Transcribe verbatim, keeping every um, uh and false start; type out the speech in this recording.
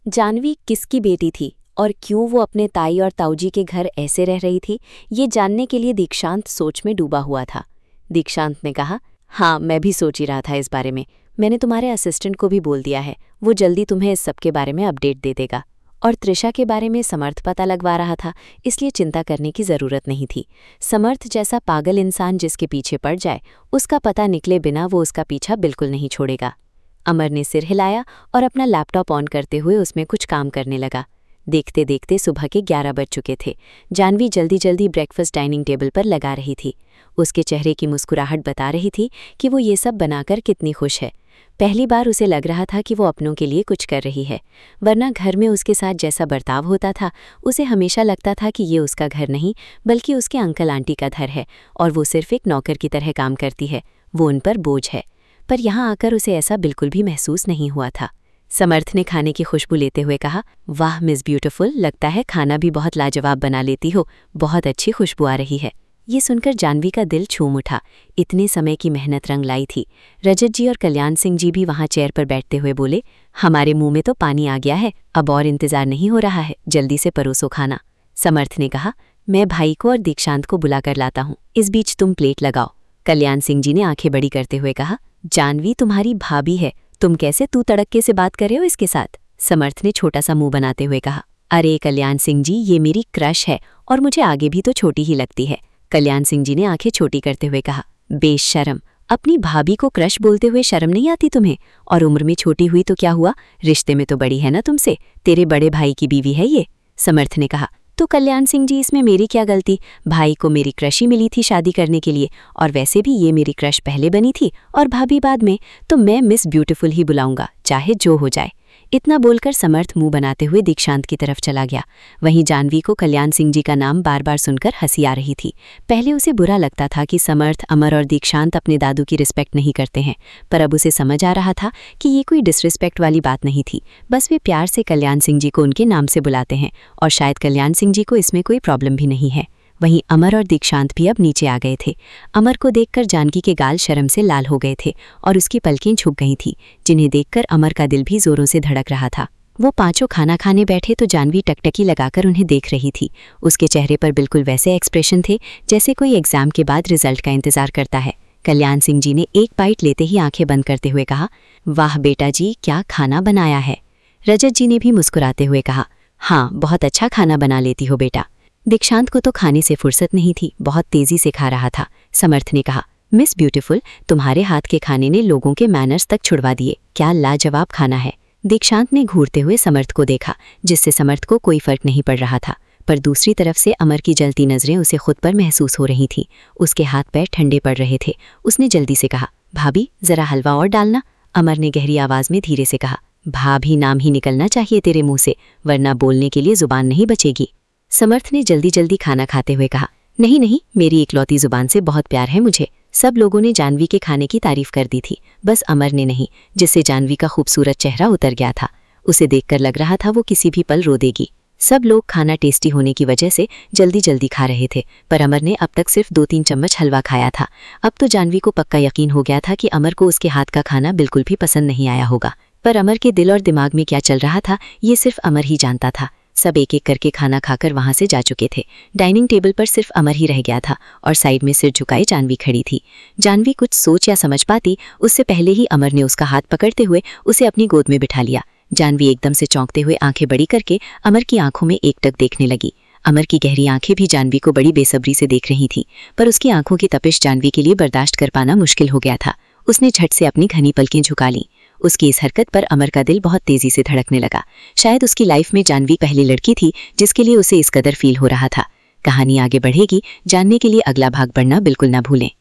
जानवी किसकी बेटी थी और क्यों वो अपने ताई और ताऊजी के घर ऐसे रह रही थी, ये जानने के लिए दीक्षांत सोच में डूबा हुआ था। दीक्षांत ने कहा, हाँ, मैं भी सोच ही रहा था इस बारे में। मैंने तुम्हारे असिस्टेंट को भी बोल दिया है, वो जल्दी तुम्हें इस सब के बारे में अपडेट दे देगा। और त्रिशा के बारे में समर्थ पता लगवा रहा था, इसलिए चिंता करने की ज़रूरत नहीं थी। समर्थ जैसा पागल इंसान जिसके पीछे पड़ जाए, उसका पता निकले बिना वो उसका पीछा बिल्कुल नहीं छोड़ेगा। अमर ने सिर हिलाया और अपना लैपटॉप ऑन करते हुए उसमें कुछ काम करने लगा। देखते देखते सुबह के ग्यारह बज चुके थे। जानवी जल्दी जल्दी ब्रेकफास्ट डाइनिंग टेबल पर लगा रही थी। उसके चेहरे की मुस्कुराहट बता रही थी कि वो ये सब बनाकर कितनी खुश है। पहली बार उसे लग रहा था कि वो अपनों के लिए कुछ कर रही है, वरना घर में उसके साथ जैसा बर्ताव होता था, उसे हमेशा लगता था कि ये उसका घर नहीं बल्कि उसके अंकल आंटी का घर है और वो सिर्फ एक नौकर की तरह काम करती है, वो उन पर बोझ है। पर यहाँ आकर उसे ऐसा बिल्कुल भी महसूस नहीं हुआ था। समर्थ ने खाने की खुशबू लेते हुए कहा, वाह मिस ब्यूटीफुल, लगता है खाना भी बहुत लाजवाब बना लेती हो, बहुत अच्छी खुशबू आ रही है। ये सुनकर जानवी का दिल छूम उठा। इतने समय की मेहनत रंग लाई थी। रजत जी और कल्याण सिंह जी भी वहाँ चेयर पर बैठते हुए बोले, हमारे मुंह में तो पानी आ गया है, अब और इंतजार नहीं हो रहा है, जल्दी से परोसो खाना। समर्थ ने कहा, मैं भाई को और दीक्षांत को बुलाकर लाता हूँ, इस बीच तुम प्लेट लगाओ। कल्याण सिंह जी ने आंखें बड़ी करते हुए कहा, जानवी तुम्हारी भाभी है, तुम कैसे तू तड़क्के से बात कर रहे हो इसके साथ? समर्थ ने छोटा सा मुंह बनाते हुए कहा, अरे कल्याण सिंह जी, ये मेरी क्रश है और मुझे आगे भी तो छोटी ही लगती है। कल्याण सिंह जी ने आंखें छोटी करते हुए कहा, बेशर्म, अपनी भाभी को क्रश बोलते हुए शर्म नहीं आती तुम्हें? और उम्र में छोटी हुई तो क्या हुआ, रिश्ते में तो बड़ी है ना तुमसे, तेरे बड़े भाई की बीवी है ये। समर्थ ने कहा, तो कल्याण सिंह जी, इसमें मेरी क्या गलती? भाई को मेरी क्रश ही मिली थी शादी करने के लिए, और वैसे भी ये मेरी क्रश पहले बनी थी और भाभी बाद में, तो मैं मिस ब्यूटीफुल ही बुलाऊंगा, चाहे जो हो जाए। इतना बोलकर समर्थ मुंह बनाते हुए दीक्षांत की तरफ चला गया। वहीं जानवी को कल्याण सिंह जी का नाम बार बार सुनकर हंसी आ रही थी। पहले उसे बुरा लगता था कि समर्थ, अमर और दीक्षांत अपने दादू की रिस्पेक्ट नहीं करते हैं, पर अब उसे समझ आ रहा था कि ये कोई डिसरिस्पेक्ट वाली बात नहीं थी, बस वे प्यार से कल्याण सिंह जी को उनके नाम से बुलाते हैं और शायद कल्याण सिंह जी को इसमें कोई प्रॉब्लम भी नहीं है। वहीं अमर और दीक्षांत भी अब नीचे आ गए थे। अमर को देखकर जानकी के गाल शर्म से लाल हो गए थे और उसकी पलकें झुक गई थीं, जिन्हें देखकर अमर का दिल भी जोरों से धड़क रहा था। वो पांचों खाना खाने बैठे तो जानवी टकटकी लगाकर उन्हें देख रही थी। उसके चेहरे पर बिल्कुल वैसे एक्सप्रेशन थे जैसे कोई एग्जाम के बाद रिजल्ट का इंतजार करता है। कल्याण सिंह जी ने एक बाइट लेते ही आंखें बंद करते हुए कहा, वाह बेटा जी, क्या खाना बनाया है। रजत जी ने भी मुस्कुराते हुए कहा, हाँ, बहुत अच्छा खाना बना लेती हो बेटा। दीक्षांत को तो खाने से फुर्सत नहीं थी, बहुत तेजी से खा रहा था। समर्थ ने कहा, मिस ब्यूटीफुल, तुम्हारे हाथ के खाने ने लोगों के मैनर्स तक छुड़वा दिए, क्या लाजवाब खाना है। दीक्षांत ने घूरते हुए समर्थ को देखा, जिससे समर्थ को कोई फर्क नहीं पड़ रहा था, पर दूसरी तरफ से अमर की जलती नजरें उसे खुद पर महसूस हो रही थीं। उसके हाथ पैर ठंडे पड़ रहे थे। उसने जल्दी से कहा, भाभी जरा हलवा और डालना। अमर ने गहरी आवाज में धीरे से कहा, भाभी नाम ही निकलना चाहिए तेरे मुंह से, वरना बोलने के लिए जुबान नहीं बचेगी। समर्थ ने जल्दी जल्दी खाना खाते हुए कहा, नहीं नहीं, मेरी इकलौती जुबान से बहुत प्यार है मुझे। सब लोगों ने जानवी के खाने की तारीफ कर दी थी, बस अमर ने नहीं, जिससे जानवी का खूबसूरत चेहरा उतर गया था। उसे देखकर लग रहा था वो किसी भी पल रो देगी। सब लोग खाना टेस्टी होने की वजह से जल्दी जल्दी खा रहे थे, पर अमर ने अब तक सिर्फ दो तीन चम्मच हलवा खाया था। अब तो जानवी को पक्का यकीन हो गया था कि अमर को उसके हाथ का खाना बिल्कुल भी पसंद नहीं आया होगा, पर अमर के दिल और दिमाग में क्या चल रहा था ये सिर्फ अमर ही जानता था। सब एक एक करके खाना खाकर वहां से जा चुके थे। डाइनिंग टेबल पर सिर्फ अमर ही रह गया था और साइड में सिर झुकाए जानवी खड़ी थी। जानवी कुछ सोच या समझ पाती उससे पहले ही अमर ने उसका हाथ पकड़ते हुए उसे अपनी गोद में बिठा लिया। जानवी एकदम से चौंकते हुए आंखें बड़ी करके अमर की आंखों में एकटक देखने लगी। अमर की गहरी आंखें भी जानवी को बड़ी बेसब्री से देख रही थीं, पर उसकी आंखों की तपिश जानवी के लिए बर्दाश्त कर पाना मुश्किल हो गया था। उसने झट से अपनी घनी पलकें झुका लीं। उसकी इस हरकत पर अमर का दिल बहुत तेजी से धड़कने लगा। शायद उसकी लाइफ में जानवी पहली लड़की थी जिसके लिए उसे इस कदर फील हो रहा था। कहानी आगे बढ़ेगी, जानने के लिए अगला भाग पढ़ना बिल्कुल ना भूलें।